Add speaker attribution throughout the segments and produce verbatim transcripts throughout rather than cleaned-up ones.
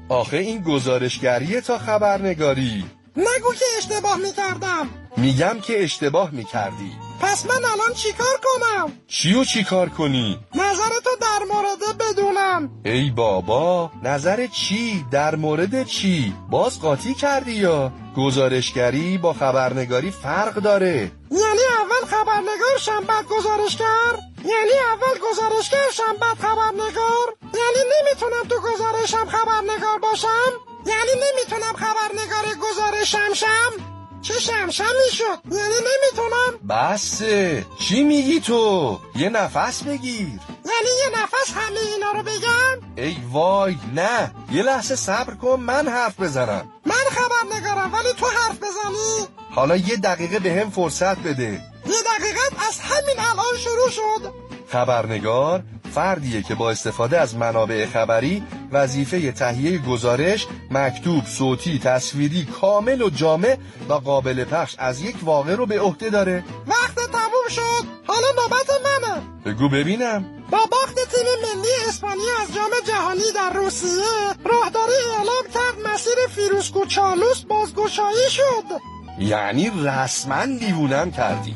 Speaker 1: آخه این گزارشگریه تا خبرنگاری.
Speaker 2: نگو که اشتباه میکردم.
Speaker 1: میگم که اشتباه میکردی.
Speaker 2: پس من الان چیکار کنم؟
Speaker 1: چیو چیکار کنی؟
Speaker 2: نظرتو در مورد بدونم.
Speaker 1: ای بابا، نظر چی؟ در مورد چی؟ باز قاطی کردی یا؟ گزارشگری با خبرنگاری فرق داره.
Speaker 2: یعنی اول خبرنگار شم بعد گزارشگر؟ یعنی اول گزارشگر شم بعد خبرنگار؟ یعنی نمیتونم تو گزارشم خبرنگار باشم؟ یعنی نمیتونم خبرنگار گزارشم شم؟ چه شمشمی شد؟ یعنی نمیتونم؟
Speaker 1: بسه، چی میگی تو؟ یه نفس بگیر.
Speaker 2: یعنی یه نفس همه اینا رو بگم؟
Speaker 1: ای وای، نه، یه لحظه صبر کن من حرف بزنم.
Speaker 2: من خبرنگارم ولی تو حرف بزنی؟
Speaker 1: حالا یه دقیقه به هم فرصت بده.
Speaker 2: یه دقیقه از همین الان شروع شد.
Speaker 1: خبرنگار فردیه که با استفاده از منابع خبری وظیفه تهیه گزارش مکتوب، صوتی، تصویری کامل و جامع و قابل پخش از یک واقعه رو به عهده داره.
Speaker 2: وقت تموم شد، حالا نوبت منه.
Speaker 1: بگو ببینم.
Speaker 2: با باخت تیم ملی اسپانیا از جام جهانی در روسیه، راهداری اعلام کرد مسیر فیروزکو چالوس بازگشایی شد.
Speaker 1: یعنی رسما دیوونم کردی.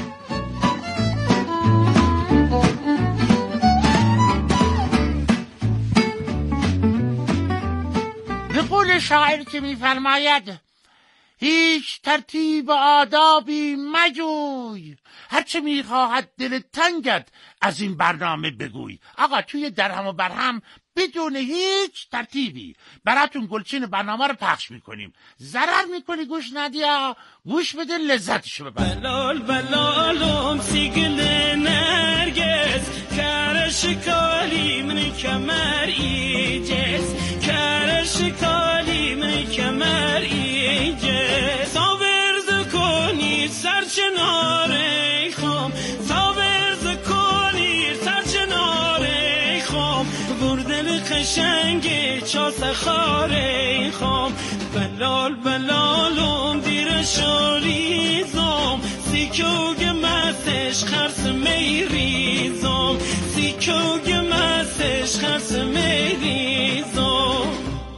Speaker 3: به قول شاعر که میفرماید هیچ ترتیب آدابی مجوی، هرچه میخواهد دل تنگت از این برنامه بگوی. آقا توی درهم و برهم بدون هیچ ترتیبی براتون گلچین برنامه رو پخش میکنیم. ضرر میکنی گوش ندی، آقا گوش بده لذتشو ببر.
Speaker 4: بلال بلالم سیگل نرگس کرش کالی من کمر ایجز کرش کالی من کمر ایجز ساورز کنی سرچناره خام ساورز کنی سرچناره خام بردل خشنگ چاس خاره خام بلال بلالم دیر شاریزم سیکوگ مسش خرس میریزم سیکوگ مسش خرس میریزم.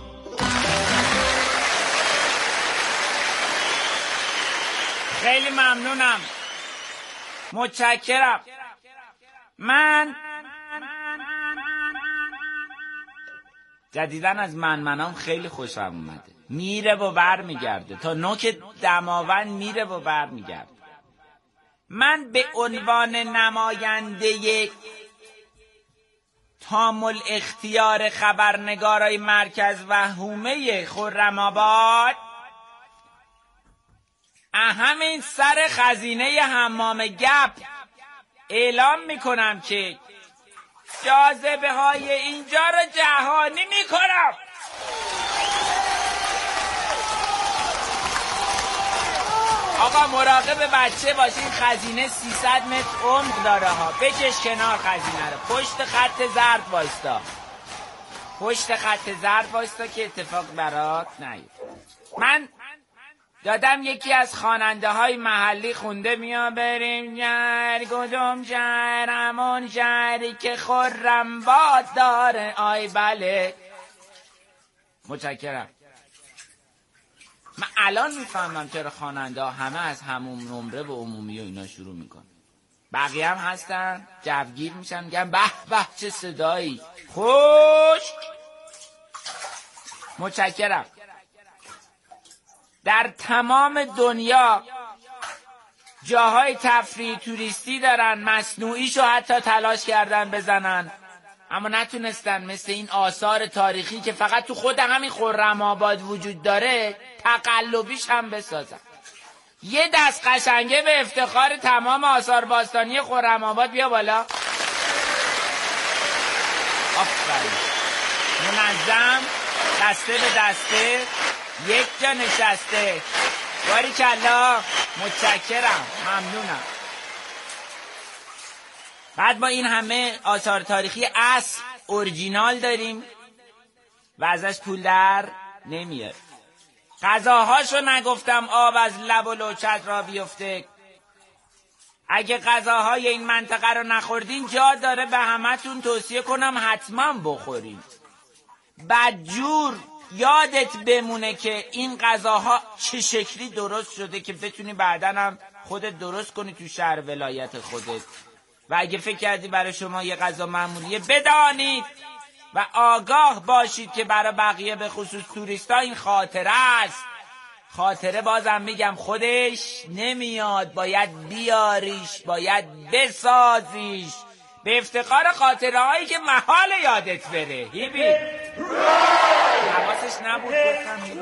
Speaker 5: خیلی ممنونم، متشکرم. من جدیدن از من منام خیلی خوشم اومده. میره و بر میگرده تا نوک دماوند میره و بر میگرده. من به عنوان نماینده تامل اختیار خبرنگارای مرکز و حومه خرم‌آباد همین سر خزینه حمام گپ اعلام میکنم که جاذبه های اینجا رو جهانی میکنم. آقا مراقب بچه باشین، خزینه سیصد متر عمق داره ها. بکش کنار خزینه رو، پشت خط زرد وایستا، پشت خط زرد وایستا که اتفاق برات نیفته. من دادم یکی از خواننده های محلی خونده میا بریم جر کدوم جر همون جری که خرم باد داره. آی بله متشکرم. من الان میفهمم چرا خواننده ها همه از همون نمره و عمومی و اینا شروع میکنن. بقیه هم هستن جوگیر میشن میگن به به چه صدایی خوش. متشکرم. در تمام دنیا جاهای تفریح توریستی دارن، مصنوعیشو حتی تلاش کردن بزنن اما نتونستن مثل این آثار تاریخی که فقط تو خود همین خرم‌آباد وجود داره تقلبیش هم بسازن. یه دست قشنگه به افتخار تمام آثار باستانی خرم‌آباد بیا بالا. آفرین. منظم، دسته به دسته، یک جا نشسته. باریکلا. متشکرم، ممنونم. بعد ما این همه آثار تاریخی اصل اورجینال داریم و ازش پول در نمیاد. غذاهاشو نگفتم آب از لب و لوچت را بیفته. اگه غذاهای این منطقه رو نخوردین جا داره به همتون توصیه کنم حتما بخورین. بدجور، یادت بمونه که این غذاها چه شکلی درست شده که بتونی بعداً هم خودت درست کنی تو شهر ولایت خودت. و اگه فکر کردی برای شما یه غذا معمولیه، بدانید و آگاه باشید که برای بقیه به خصوص توریستا این خاطره است. خاطره بازم میگم خودش نمیاد، باید بیاریش، باید بسازیش به افتخار خاطره هایی که محال یادت بره. هیبی حواسش نبود گفتم هیبی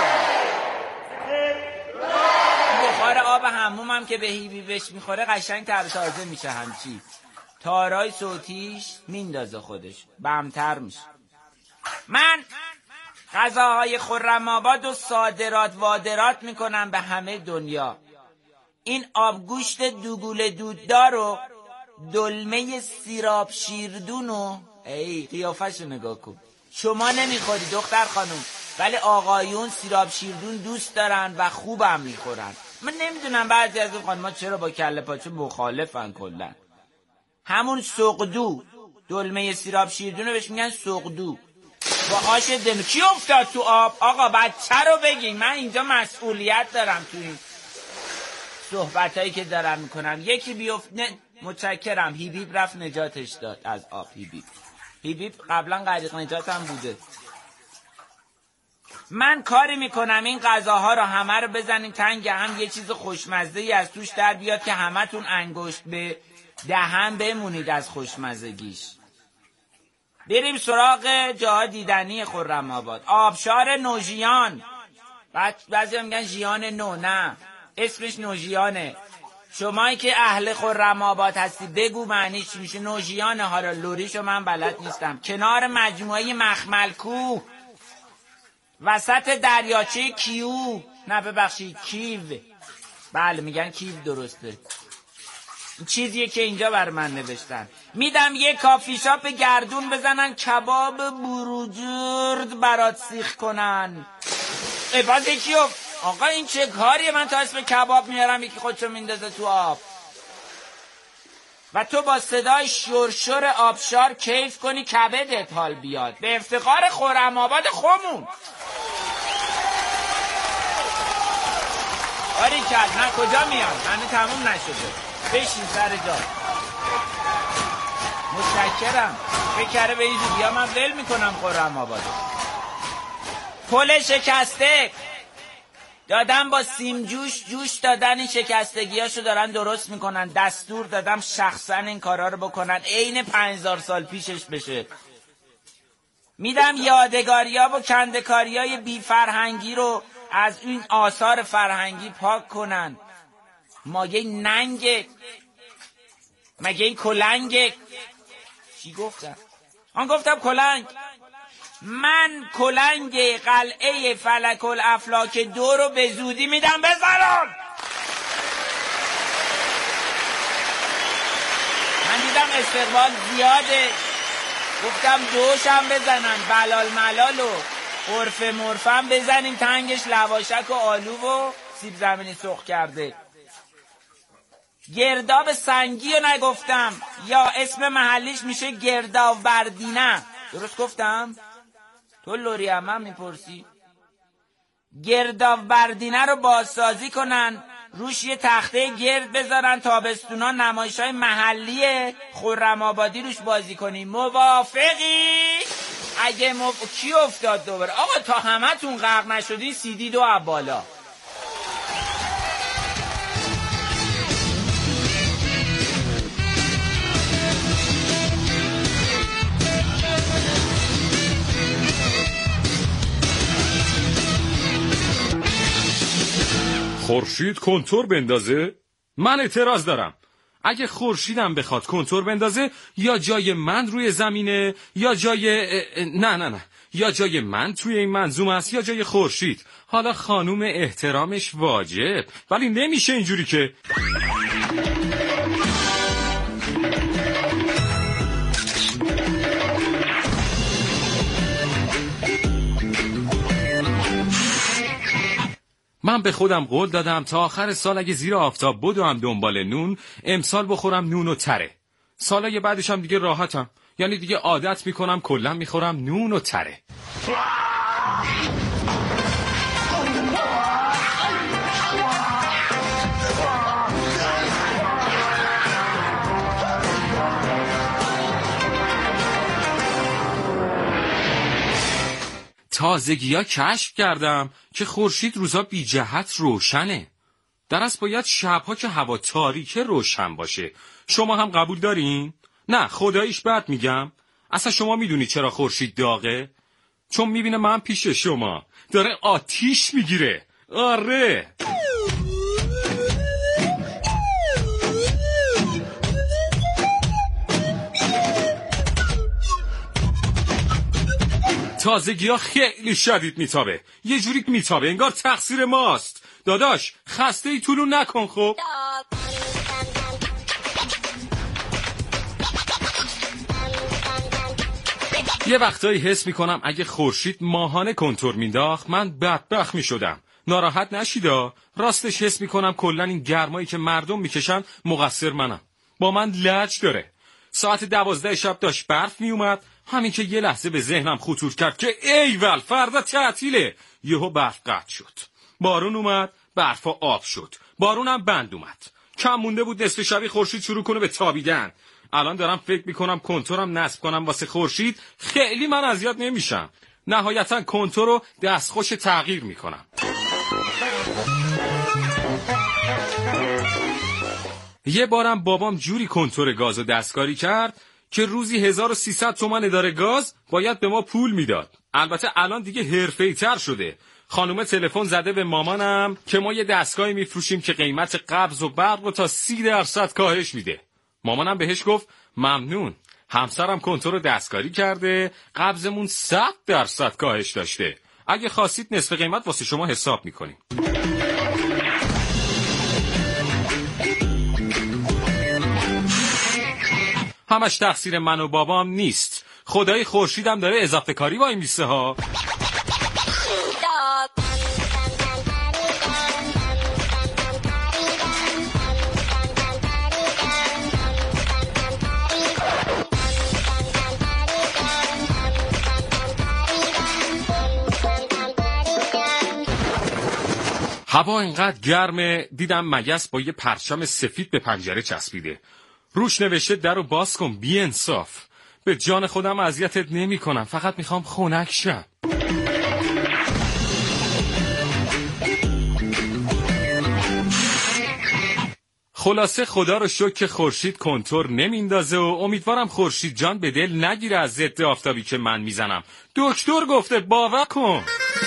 Speaker 5: بخار آب حمومم که به هیبی بهش میخوره قشنگ تر تازه میشه، همچی تارای صوتیش میندازه خودش بمتر میشه. من غذاهای خرم‌آباد و صادرات وادرات میکنم به همه دنیا. این آبگوشت دوگوله دوددار و دلمه سیراب شیردون و ای قیافه‌شو نگاه کن. شما نمیخوری دختر خانم، ولی آقایون سیراب شیردون دوست دارن و خوبم میخورن. من نمیدونم بعضی از این خانم‌ها چرا با کله پاچه مخالفن. کلا همون سقدو، دلمه سیراب شیردون رو بهش میگن سقدو با آش دم. کی افتاد تو آب؟ آقا بچه رو بگین، من اینجا مسئولیت دارم تو این صحبتایی که دارم میکنم. یکی بیفت نه... متشکرم. هیبیب رفت نجاتش داد از آب. هیبیب هیبیب قبلا غریق نجات هم بوده. من کاری میکنم این غذاها رو همه رو بزنیم تنگ هم، یه چیز خوشمزه‌ای از توش در بیاد که همتون انگشت به دهن بمونید از خوشمزگیش. بریم سراغ جاها دیدنی خرم‌آباد. آبشار نوژیان، بعضی میگن ژیان نو، نه اسمش نوژیانه. شمایی که اهل خرم‌آباد هستی بگو معنی چی میشه. نوژیانه ها را لوریشو من بلد نیستم. کنار مجموعه مخمل کوه، وسط دریاچه کیو، نه ببخشید کیو، بله میگن کیو درسته. چیزیه که اینجا بر من نوشتن. میدم یه کافی شاپ گردون بزنن کباب بروجرد برات سیخ کنن. ای باز یکی آقا این چه کاریه؟ من تا اسم کباب میارم یکی خودشو میندازه تو آب و تو با صدای شرشر آبشار کیف کنی کبدت حال بیاد. به افتخار خرم‌آباد خمون. آری کرد نه کجا میان؟ هنه تموم نشده. بشین سر جا. متشکرم. فکر کرده به این زودیا من ول میکنم خرم‌آباد. پل شکسته دادم با سیم جوش جوش دادن، این شکستگیاشو دارن درست میکنن. دستور دادم شخصا این کارا رو بکنن عین پنج هزار سال پیشش بشه. میدم یادگاریا و کندکاریای بی فرهنگی رو از این آثار فرهنگی پاک کنن. مگه ننگه؟ مگه این کلنگه؟ چی گفتم؟ آن گفتم کلنگ. من کلنگ قلعه فلک الافلاک دو رو به زودی میدم بزنم. من دیدم استقبال زیاده، گفتم دوشم بزنن، بلال ملال و عرف مرفم بزنیم تنگش لواشک و آلو و سیب زمینی سرخ کرده. گرداب سنگی رو نگفتم، یا اسم محلیش میشه گرداوردینه. درست گفتم؟ تو لوری هم, هم میپرسی. گرداوردینه رو بازسازی کنن، روش یه تخته گرد بذارن، تابستونا نمایش های محلی خرم‌آبادی روش بازی کنیم. موافقی؟ اگه مو... کی افتاد دوباره؟ آقا تا همه تون غرق نشدی سیدی دو عبالا.
Speaker 6: خورشید کنتور بندازه؟ من اعتراض دارم. اگه خورشیدم بخواد کنتور بندازه، یا جای من روی زمینه یا جای نه نه نه یا جای من توی این منظوم است یا جای خورشید. حالا خانوم احترامش واجب، ولی نمیشه اینجوری که من به خودم قول دادم تا آخر سال اگه زیر آفتاب بدوم دنبال نون، امسال بخورم نون و تره. سالای بعدش هم دیگه راحتم، یعنی دیگه عادت میکنم کلا میخورم نون و تره. تازگی ها کشف کردم که خورشید روزا بی جهت روشنه. در اصل باید شبها که هوا تاریکه روشن باشه. شما هم قبول دارین؟ نه خداییش بد میگم. اصلا شما میدونی چرا خورشید داغه؟ چون میبینه من پیش شما داره آتیش میگیره. آره تازگی ها خیلی شدید میتابه. یه جوری میتابه انگار تقصیر ماست. داداش خسته ای طولو نکن خب. یه وقتایی حس میکنم اگه خورشید ماهانه کنتور مینداخت من بدبخت میشدم. ناراحت نشیدا. راستش حس میکنم کلن این گرمایی که مردم میکشن مقصر منم. با من لج داره. ساعت دوازده شب داشت برف میومد. همین که یه لحظه به ذهنم خطور کرد که ایول فردا تعطیله. یهو برف قطع شد. بارون اومد، برفا آب شد. بارونم بند اومد. کم مونده بود نصف شبی خورشید شروع کنه به تابیدن. الان دارم فکر میکنم کنتورم نصب کنم واسه خورشید خیلی من اذیت نمیشم. نهایتا کنتور رو دستخوش تغییر میکنم. یه بارم بابام جوری کنتور گازو دستکاری کرد که روزی هزار و سیصد تومان اداره گاز باید به ما پول میداد. البته الان دیگه حرفه‌ای‌تر شده. خانومه تلفن زده به مامانم که ما یه دستگاهی میفروشیم که قیمت قبض و برق رو تا سی درصد کاهش میده. مامانم بهش گفت ممنون. همسرم کنتور دستکاری کرده، قبضمون صد درصد کاهش داشته. اگه خواستید نصف قیمت واسه شما حساب میکنیم. همش تقصیر من و بابام نیست. خدای خورشیدم داره اضافه کاری وای میسه ها. هوا اینقدر گرمه دیدم مگس با یه پرچم سفید به پنجره چسبیده. روش نوشته درو باز کن بی انصاف. به جان خودم اذیتت نمی کنم، فقط میخوام خنک شم. خلاصه خدا رو شکر که خورشید کنتور نمیندازه و امیدوارم خورشید جان به دل نگیره از ضد آفتابی که من میزنم. دکتر گفته باور کن.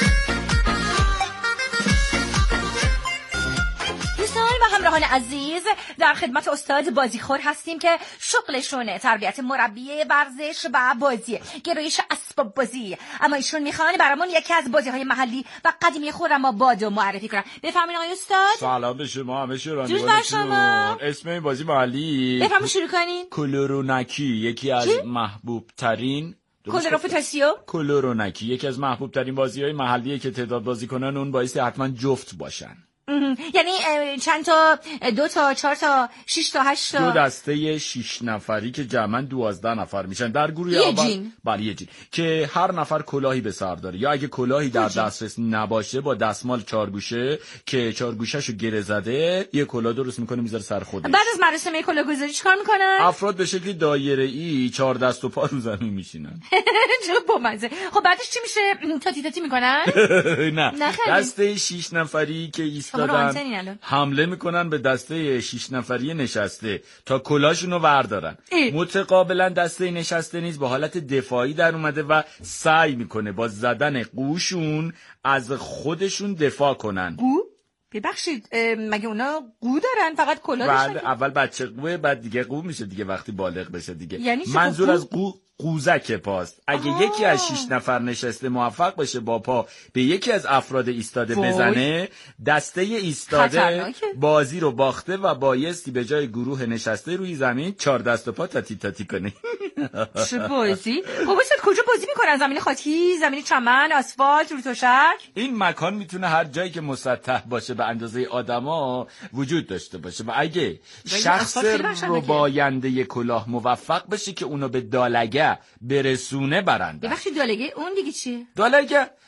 Speaker 7: همراهان عزیز در خدمت استاد بازیخور هستیم که شغلشونه تربیت مربی ورزش و بازی، گرایش اسباب بازی، اما ایشون میخوان برامون یکی از بازی‌های محلی و قدیمی خرما بادو معرفی کنن. بفرمایید آقای استاد.
Speaker 8: سلام به شما همه شنوندگانتون. اسم این بازی محلی
Speaker 7: بفرمایید شروع کنین.
Speaker 8: کلورونکی یکی از محبوب ترین
Speaker 7: کلوروپوتاسیوم
Speaker 8: کلورونکی یکی از محبوب ترین بازی‌های محلیه که تعداد بازیکنان اون باعث حتما جفت باشن.
Speaker 7: یعنی چند تا؟ دو تا، چهار تا، شش تا، هشت تا؟
Speaker 8: دو دسته شش نفری که جمعاً دوازده نفر میشن در گروه
Speaker 7: یه
Speaker 8: اول.
Speaker 7: جین.
Speaker 8: بله یه جین که هر نفر کلاهی به سر داره، یا اگه کلاهی در دسترس نباشه با دستمال چارگوشه که چارگوشه‌شو گره زده یه کلاه درست میکنه میذاره سر خودش.
Speaker 7: بعد از مراسم کلاهگذاری چیکار میکنن؟
Speaker 8: افراد به شکلی دایره‌ای چهار دست و پا رو زمین میشینن.
Speaker 7: چه بامزه. خب بعدش چی میشه؟ تاتی تاتی میکنن؟
Speaker 8: نه. دسته شش نفری که ایستادن حمله میکنن به دسته شش نفری نشسته تا کلاشونو وردارن. متقابلا دسته نشسته نیز با حالت دفاعی در اومده و سعی میکنه با زدن قوشون از خودشون دفاع کنن.
Speaker 7: قو؟ ببخشید مگه اونا قو دارن فقط کلا داشتن؟
Speaker 8: بعد اول بچه قوه بعد دیگه قو میشه دیگه وقتی بالغ بشه دیگه.
Speaker 7: یعنی
Speaker 8: منظور از قو قوزک پاست. اگه آه. یکی از شش نفر نشسته موفق بشه با پا به یکی از افراد ایستاده وای. بزنه دسته ایستاده خطرناکه. بازی رو باخته و بایستی به جای گروه نشسته روی زمین چهار دست و پا تاتی تاتی کنه.
Speaker 7: چه بازی؟ خب استاد کجا بازی میکنن؟ زمین خاکی، زمین چمن، آسفالت، رو تشک؟
Speaker 8: این مکان میتونه هر جایی که مسطح باشه به اندازه آدما وجود داشته باشه و اگه شخص رباینده کلاه موفق بشه که اونو به دالگه برسونه برنده.
Speaker 7: ببخشید دالگه اون دیگه چیه؟
Speaker 8: دالگه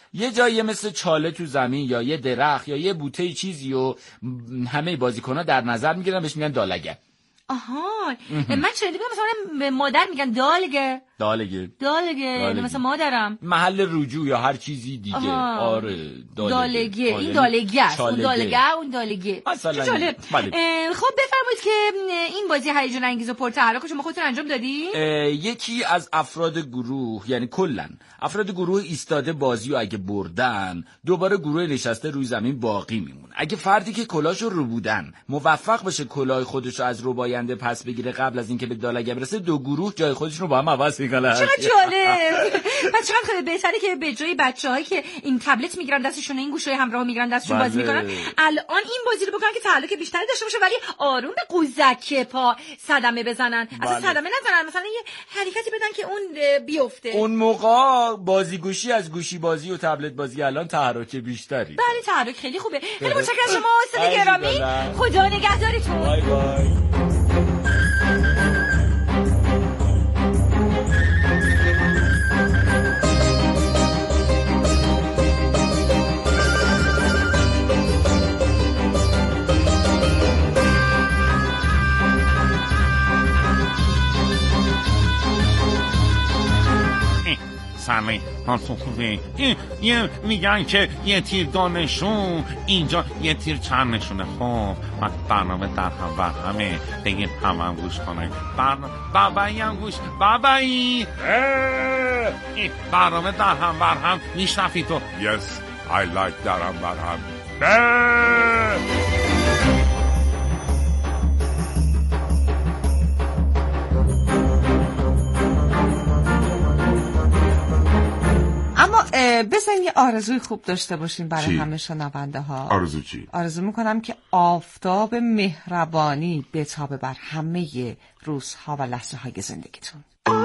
Speaker 8: یه جایی مثل چاله تو زمین یا یه درخت یا یه بوته چیزی و همه بازیکن‌ها در نظر میگیرن، بهش میگن دالگه.
Speaker 7: آها من شنیده بودم مثلا مادر میگن دالگه.
Speaker 8: دالگه
Speaker 7: دالگه مثلا مادرم
Speaker 8: محل رجوع یا هر چیزی دیگه.
Speaker 7: آها.
Speaker 8: آره
Speaker 7: دالگه, دالگه. این دالگه است، اون دالگه اون دالگه
Speaker 8: مثلا.
Speaker 7: خب بفرمایید که این بازی هیجان انگیز و پرتحرک شما خودتون انجام دادی؟
Speaker 8: یکی از افراد گروه، یعنی کلا افراد گروه ایستاده بازی و اگه بردن دوباره گروه نشسته روی زمین باقی میمونه. اگه فردی که کلاهشو رو بودن موفق بشه کلاه خودشو از رباینده پس بگیره قبل از اینکه به دالگه برسه، دو گروه جای خودشون رو با هم عوض میکنن.
Speaker 7: چقدر جالب. پس چقدر خیلی بهتره که به جای بچه‌هایی که این تبلت میگیرن دستشون، این گوشای همراه میگیرن دستشون بازی میکنن، الان این بازی رو بکنن که تعلق بیشتری داشته باشه ولی آروم به قوزک پا صدمه بزنن. اصلا صدمه نزنن، مثلا یه حرکتی بدن که اون بیفته.
Speaker 8: اون موقع بازی گوشی از گوشی بازی و تبلت بازی الان تحرک بیشتری.
Speaker 7: بله تحرک خیلی خوبه. خیلی متشکرم شما استاد گرامی. خدا نگهدارتون.
Speaker 8: بای بای.
Speaker 3: سمی حالتون خوبه؟ یه میگن که یه تیر دانشون اینجا یه تیر چند نشونه. خب من برنامه در هم بر همه بگید هم هم گوش کنه. برنامه بابایی هم گوش بابایی برنامه در هم بر هم میشنفی تو.
Speaker 9: Yes I like در هم بر هم.
Speaker 10: بزن یه آرزوی خوب داشته باشین برای چی؟ همه شنونده ها.
Speaker 9: آرزو چی؟
Speaker 10: آرزو میکنم که آفتاب مهربانی بتابه بر همه روزها و لحظه های زندگیتون.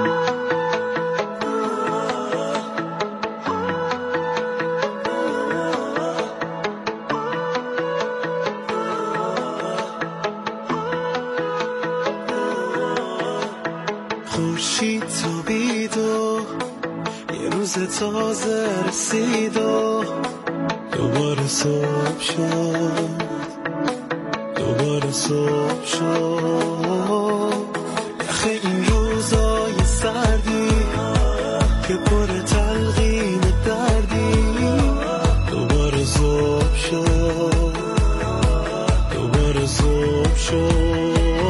Speaker 11: خورشید تابید و یه روز تازه رسید و دوباره صبح شد، دوباره صبح شد. یخ این روزای سردی که پر تلقین دردی، دوباره صبح شد، دوباره صبح شد.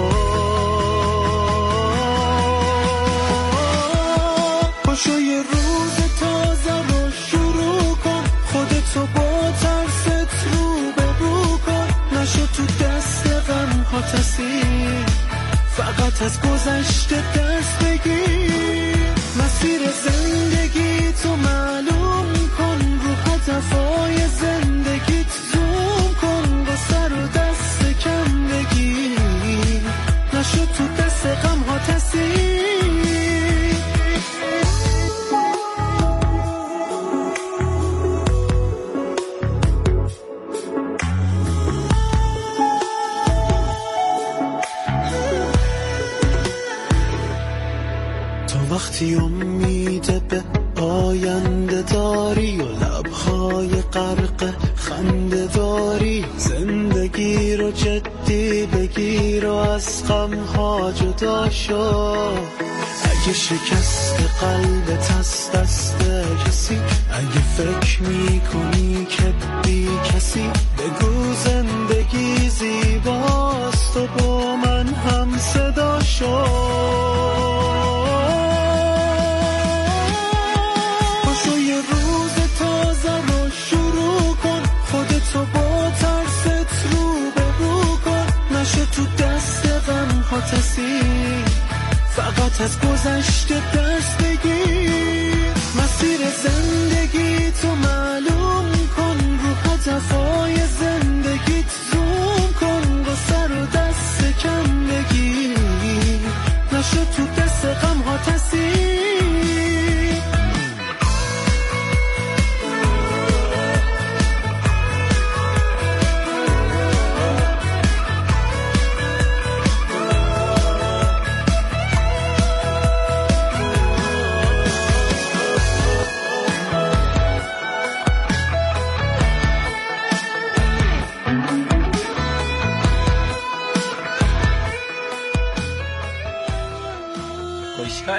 Speaker 11: پاشو یه روز تازه رو شروع کن، خودتو با ترست رو به رو کن. نشو تو دست غم ها تسیر، فقط از گذشته درس بگیر. مسیر زندگی تو معلوم کن، رو هدفای زندگیت زوم کن. با سر و دست کم بگیر، نشو تو دست غم ها تسیر. وقتی امید به آینده داری و لبهای غرق خنده داری، زندگی رو جدی بگیر و از غمها جدا شو. اگه شکست قلبت از دست کسی، اگه فکر میکنی که بی کسی، بگو زندگی زیباست و با من هم صدا شو. تو با ترست رو به رو کن. نشو تو دست غم ها تسیر، فقط از گذشته درس بگیر. مسیر زندگی تو معلوم کن، رو هدفای زندگیت زوم کن. با سر و دست کم بگیر، نشو تو دست غم ها تسیر.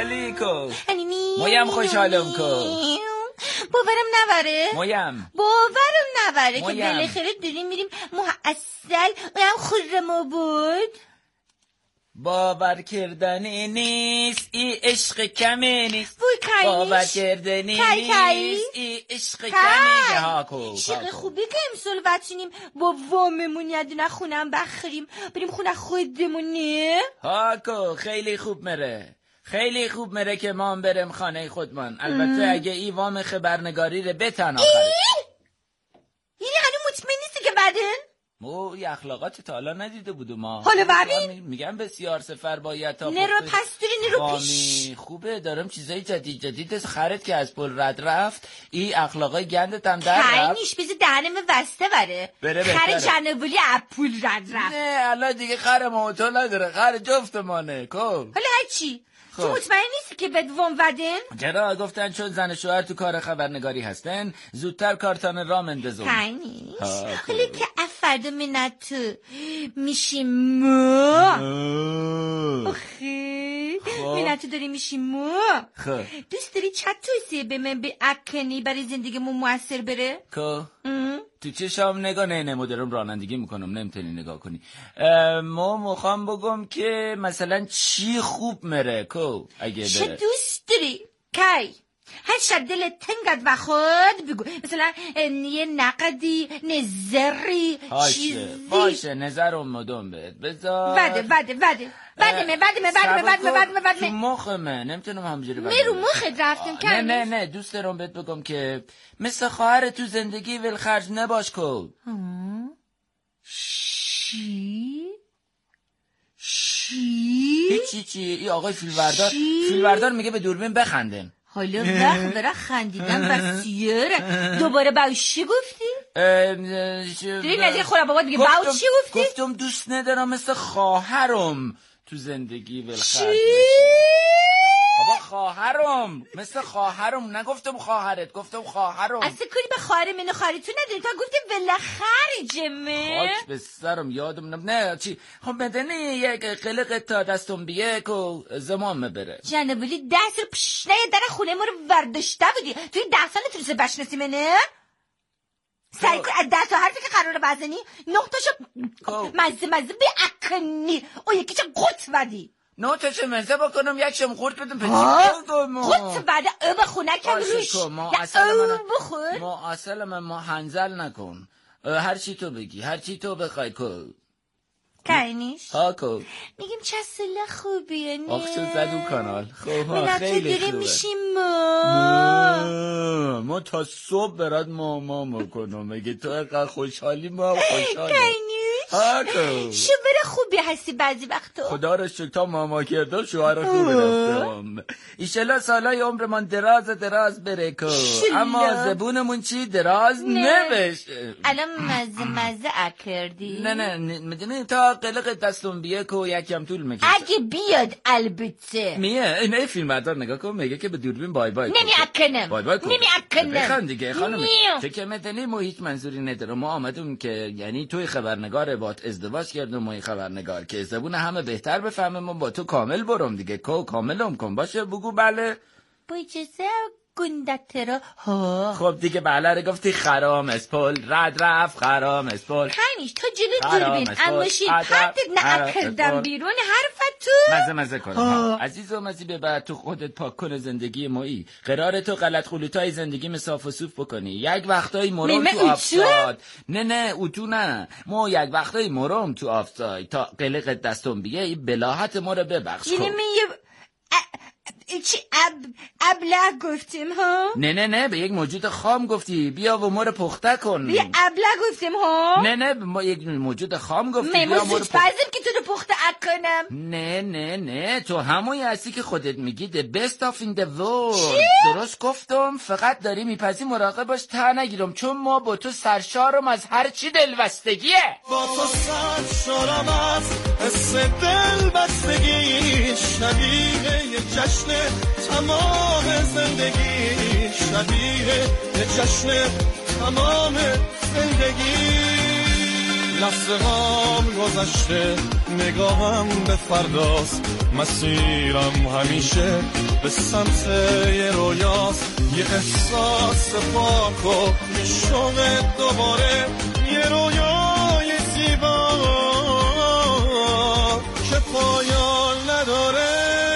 Speaker 5: خوشحالی کو مویم خوشحالم کو
Speaker 7: باورم نبره
Speaker 5: مویم
Speaker 7: باورم نبره که بالاخره داریم میریم محصل اونم خورم بود.
Speaker 5: باور کردنی نیست ای عشق کمی نیست باور کردنی نیست ای عشق کمی ها کو
Speaker 7: عشق خوبی که امسال بچینیم با واممون یدونه خونم بخریم بریم خونه خودمونه
Speaker 5: ها کو خیلی خوب مره خیلی خوب مره که ما هم برم خانه خودمان. البته ام. اگه ای وام خبرنگاری رو بتن آخره
Speaker 7: یعنی هنو مطمئن نیستی که بعدن؟
Speaker 5: مو ای اخلاقات تا حالا ندیده بودو ما.
Speaker 7: حالا ببین
Speaker 5: میگن بسیار سفر باید تا
Speaker 7: نرو پس دوری نرو پیش.
Speaker 5: خوبه دارم چیزای جدید جدید خرد که از پل رد رفت ای اخلاقای گندت هم در رفت.
Speaker 7: نیش بیزه دهنم وسته بره, بره خر جنبولی از پل رد رفت.
Speaker 5: نه الان دیگه خر موتو نداره خر جفتمانه کن.
Speaker 7: حالا هرچی تو مطمئن نیستی که بدوم ودن؟
Speaker 5: چرا گفتن چون زن شوهر تو کار خبرنگاری هستن زودتر کارتان را مندازم.
Speaker 7: تنی حالا که افرد منت میشیم مو آخی منت داری میشیم مو دوست داری چت توصیه به من به اکنی برای زندگیمون موثر بره؟
Speaker 5: که تو چشام نگاه نه نه مدرم رانندگی میکنم نمیتونی نگاه کنی. ما مخوام بگم که مثلا چی خوب مره کو اگه بره
Speaker 7: چه دوست داری کی هر شب دلت تنگد و خود بگو مثلا یه نقدی نظری چیزی
Speaker 5: باشه نظرم مدام بهت بذار
Speaker 7: بده بده بده بده می بده می بده می بده می بده می بده
Speaker 5: تو مخ من نمیتونم همجوری بده
Speaker 7: میرو مخت رفتم
Speaker 5: نه نه نه دوست دارم بهت بگم که مثل خواهر تو زندگی ولخرج نباش کو.
Speaker 7: چی؟ چی؟
Speaker 5: هیچی چی ای آقای فیلوردار فیلوردار میگه به دوربین بخندن.
Speaker 7: حالا وقت برای خندیدن بسیاره دوباره باوشی گفتی؟ داری نزدیک خورم بابا دیگه باوشی گفتی؟
Speaker 5: گفتم دوست ندارم مثل خواهرم تو زندگی ولخرج بابا خواهرم مثل خواهرم نگفتم خواهرت گفتم خواهرم
Speaker 7: اصلا کاری به خواهر من و خواهر تو نداری تا گفتیم ولخرج من
Speaker 5: خاک به سرم یادم نم نه چی خب بدنی یک قلق تا دستم بیه که زمان مبره
Speaker 7: جنبولی دست رو پشنه در خونه ما رو ورداشته بودی توی ده سال تونسته بشناسی منه سعی کن از ده تا حرفی که قراره بزنی نقطاشو مزه مزه بیاکنی او یکی چه قط ودی
Speaker 5: نه تا چه مزه بکنم یک شم خورد بدم پچی
Speaker 7: قط وده او بخونه کم روش یا او بخور
Speaker 5: ما اصلا من ما هنزل نکن هر چی تو بگی هر چی تو بخوای کن
Speaker 7: کهینیش
Speaker 5: ها کو
Speaker 7: میگیم چه اصلا خوبیه نه
Speaker 5: آخ چه زدو کانال خوب خیلی خوبه
Speaker 7: میشیم ما
Speaker 5: ما تا صبح برات ما ما میکنم مگه تو اقا خوشحالی ما خوشحالی
Speaker 7: کهینیش
Speaker 5: ها کو
Speaker 7: شوهر خوبی هستی بعضی وقتا
Speaker 5: خدا رو شکر تا ماما کرده شوهر خوبی رفتم ایشالا سالای عمرمان دراز دراز بره کو اما زبونمون چی دراز نبشه
Speaker 7: الان مزه مزه اکردی
Speaker 5: نه نه میدونی تا قلق دستم بیه که یکم طول میکشه
Speaker 7: اگه بیاد البته
Speaker 5: میه این فیلم بردار نگاه کن میگه که به دوربین بای بای
Speaker 7: نمی اکنم
Speaker 5: بای بای کن
Speaker 7: نمی اکنم
Speaker 5: بخند دیگه خانم تو که میدونی ما هیچ منظوری نداره ما آمدیم که یعنی توی خبرنگار بات ازدواج کردم ما خبرنگار که زبون همه بهتر بفهمه ما با تو کامل برم دیگه کو کاملم کن باشه بگو بله
Speaker 7: با اجازه گندترا ها
Speaker 5: خب دیگه بله رو گفتی خرام اسپول رد رفت خرام اسپول
Speaker 7: خنیش تا جلو دوربین اماشی پرتت نکردم بیرون حرفت تو
Speaker 5: مزه مزه کنم عزیزم ازی به بعد تو خودت پاک کن زندگی مایی قرار تو غلط خلوتای زندگی مساف و صوف بکنی یک وقتایی مرم تو آفتاد نه نه اوتو نه ما یک وقتایی مرم تو آفتاد تا قلق دستم بیه این بلاحت ما رو ببخش
Speaker 7: یعنی من یه چی اب ابله گفتیم ها
Speaker 5: نه نه نه به یک موجود خام گفتی بیا و ما رو پخته کن
Speaker 7: بیا ابله گفتیم ها
Speaker 5: نه نه ما یک موجود خام گفتی بیا
Speaker 7: ما رو پخته که تو رو پخته کنم
Speaker 5: نه نه نه تو همونی هستی که خودت میگی the best of in the world درست گفتم فقط داری میپذی مراقب باش ته نگیرم چون ما با تو سرشارم از هر چی دلبستگیه
Speaker 11: با تو سرشارم از حس دلبستگی شبیه یه جشن تمام زندگی شبیه یه جشن تمام زندگی لحظه هم گذشته نگاهم به فرداست، مسیرم همیشه به سمت یه رویاست، یه احساس پاک و شوق دوباره، یه رویای زیبا که پایان نداره.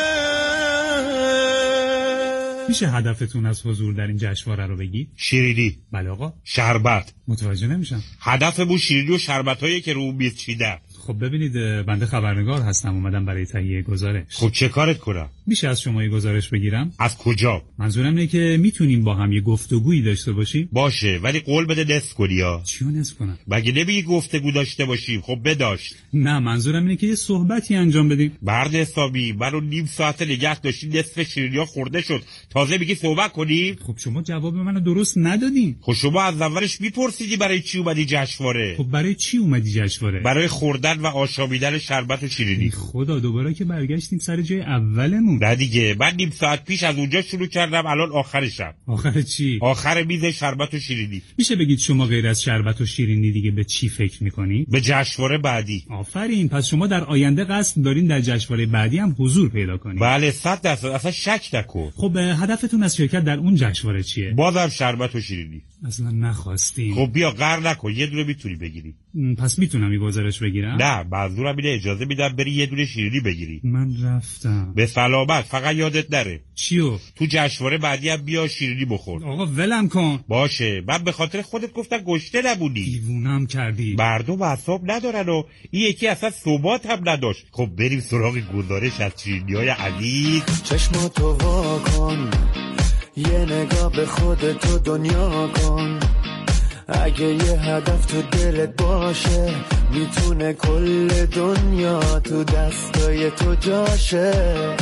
Speaker 12: میشه هدفتون از حضور در این جشنواره رو بگید؟
Speaker 13: شیرینی.
Speaker 12: بله آقا.
Speaker 13: شربت.
Speaker 12: متوجه نمیشم.
Speaker 13: هدفمون شیرینی و شربتایی که رو میز چیده.
Speaker 12: خب ببینید بنده خبرنگار هستم، اومدم برای تهیه گزارش.
Speaker 13: خب چه کارت کنم؟
Speaker 12: میشه از شما یه گزارش بگیرم؟
Speaker 13: از کجا؟
Speaker 12: منظورم اینه که میتونیم با هم یه گفتگویی داشته باشیم؟
Speaker 13: باشه، ولی قول بده نصف کنی ها.
Speaker 12: چیو نصف کنم؟
Speaker 13: مگه نمیگی گفتگو داشته باشیم؟ خب بداشت.
Speaker 12: نه منظورم اینه که یه صحبتی انجام بدیم.
Speaker 13: مرد حسابی، منو نیم ساعت نگه داشتی، نصف شیرینی‌ها خورده شد، تازه میگی صحبت کنیم؟
Speaker 12: خب شما جواب منو درست ندادین.
Speaker 13: خب شما از اولش میپرسیدی برای چی اومدی جشنواره؟
Speaker 12: خب برای چی اومدی جشنواره؟
Speaker 13: برای خوردن و آشامیدن شربت و شیرینی.
Speaker 12: خدا دوباره که برگشتیم سر جای اولمون.
Speaker 13: نه دیگه، من نیم ساعت پیش از اونجا شروع کردم، الان آخرشم.
Speaker 12: آخر چی؟
Speaker 13: آخر میز شربت و شیرینی.
Speaker 12: میشه بگید شما غیر از شربت و شیرینی دیگه به چی فکر میکنی؟
Speaker 13: به جشنواره بعدی.
Speaker 12: آفرین، پس شما در آینده قصد دارین در جشنواره بعدی هم حضور پیدا کنید؟
Speaker 13: بله صد درصد، اصلا شک نکن.
Speaker 12: خب هدفتون از شرکت در اون جشنواره چیه؟
Speaker 13: بازم شربت و شیرینی.
Speaker 12: اصلا نخواستیم.
Speaker 13: خب بیا قهر نکن، یه دونه میتونی بگیری.
Speaker 12: پس میتونم این گزارش بگیرم؟
Speaker 13: نه، منظورم اینه اجازه میدم بری یه دونه شیرینی بگیری.
Speaker 12: من رفتم.
Speaker 13: به سلامت، فقط یادت نره.
Speaker 12: چیو؟
Speaker 13: تو جشنواره بعدی هم بیا شیرینی بخور.
Speaker 12: آقا ولم کن.
Speaker 13: باشه، من به خاطر خودت گفتم گشته نبودی.
Speaker 12: دیوونم کردی.
Speaker 13: مردم اعصاب ندارن و این یکی اصلا ثبات هم نداشت. خب بریم سراغ گزارش از شیرینی‌های عزیز.
Speaker 11: چشماتو وا کن، یه نگاه به خودتو دنیا کن، اگه یه هدف تو دلت باشه میتونه کل دنیا تو دستای تو جاشه.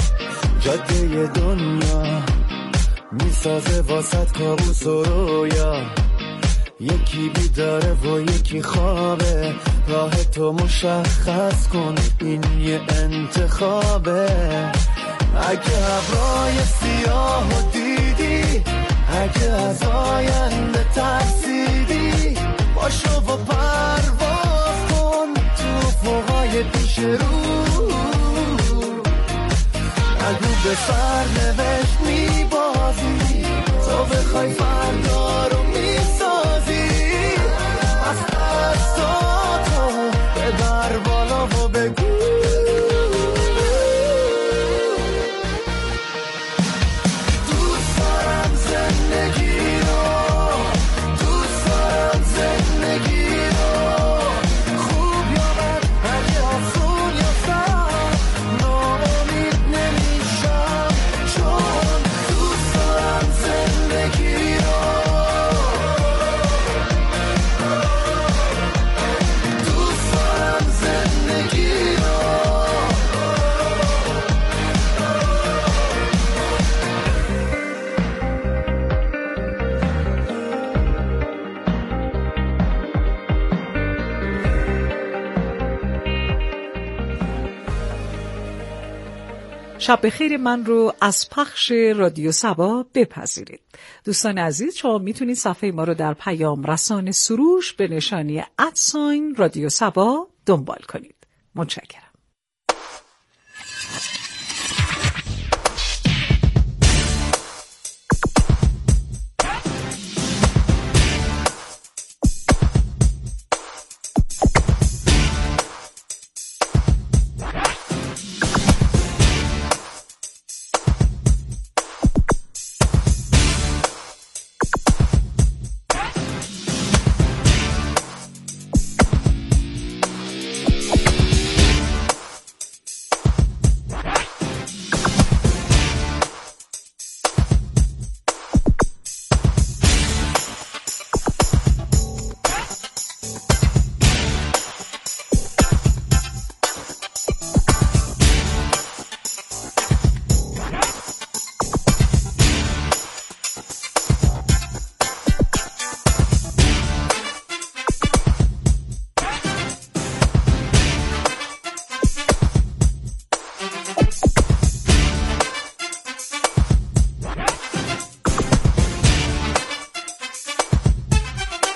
Speaker 11: جاده دنیا میسازه واسط کابوس و رویا، یکی بیداره و یکی خوابه، راه تو مشخص کن، این یه انتخابه. اگه ابرای سیاه و دیدی، اگه از آینده ترسیدی، باشو و پرواز کن تو فوقای پیش رو، اگه به سرنوشت میبازی، تو بخوای فردا رو میسازی، از دستاتو ببر بالا و بگو
Speaker 10: شب بخیر من رو از پخش رادیو سبا بپذیرید. دوستان عزیز، شما میتونید صفحه ما رو در پیام رسان سروش به نشانی ادساین رادیو سبا دنبال کنید. متشکرم.